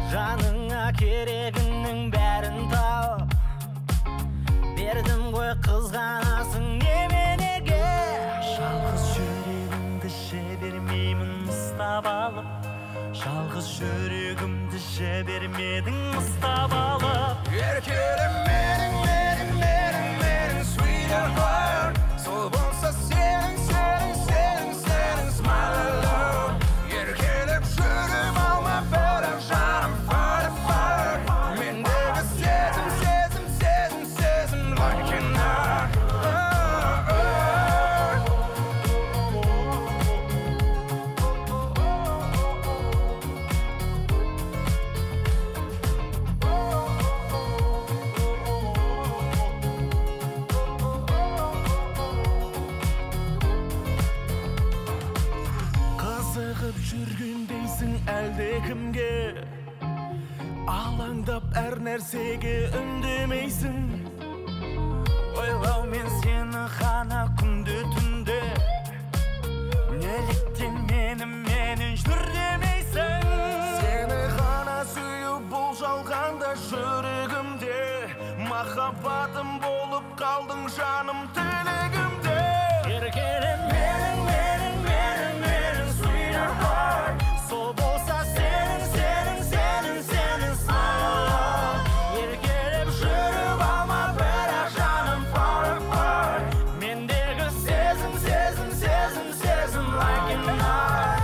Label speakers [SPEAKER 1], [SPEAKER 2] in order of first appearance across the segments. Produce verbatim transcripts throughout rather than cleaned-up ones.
[SPEAKER 1] Жаныңа керегіңнің бәрін тауып бердім ғой, қызғанасың неменеге? Жалғыз жүрегімді жібермеймін ұстап алып, жалғыз жүрегімді жібермедің ұстап алып.
[SPEAKER 2] Еркелем менің, менің, менің, менің sweetheart, сол болса сенің, сенің, сенің, сенің smile love. Еркелеп жүріп алма бірақ жаным fire, fire. Мендегі сезім, сезім, сезім, сезім like an art.
[SPEAKER 3] Қызығып жүргендейсің әлде кімге, алаңдап әр нәрсеге үндемейсің.
[SPEAKER 1] Ойлаумен сені ғана күнде түнде, неліктен мені менен жүр демейсің?
[SPEAKER 3] Сені ғана сүйіп бұл жалғанда жүрегімде, махаббатым болып қалдың жаным тілегімде.
[SPEAKER 1] Еркелем менің, менің, менің, менің sweetheart, сол болса сенің, сенің, сенің, сенің smile. Еркелеп жүріп алма бірақ жаным far apart. Мендегі сезім, сезім, сезім, сезім like an art.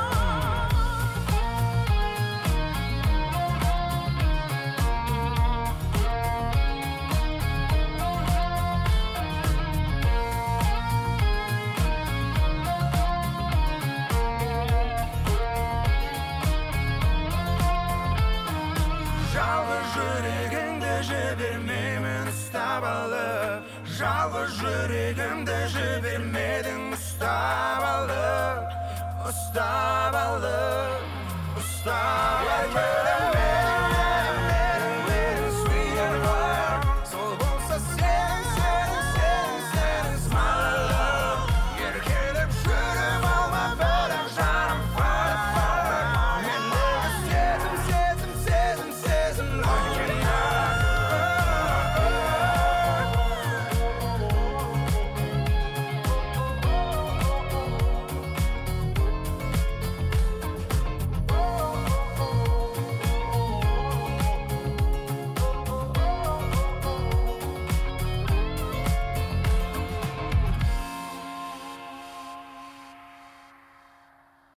[SPEAKER 2] Жалғыз жүрегімді жібермеймін ұстап алып, жалғыз жүрегімді жібермедің ұстап алып, ұстап алып, ұстап